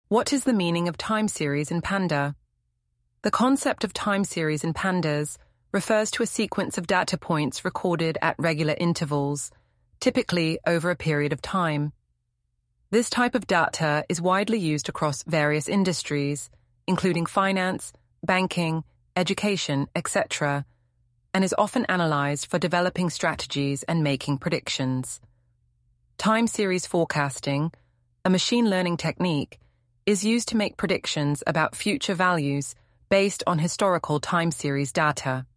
What is the meaning of time series in Panda? The concept of time series in pandas refers to a sequence of data points recorded at regular intervals, typically over a period of time. This type of data is widely used across various industries, including finance, banking, education, etc., and is often analyzed for developing strategies and making predictions. Time series forecasting, a machine learning technique, is used to make predictions about future values based on historical time series data.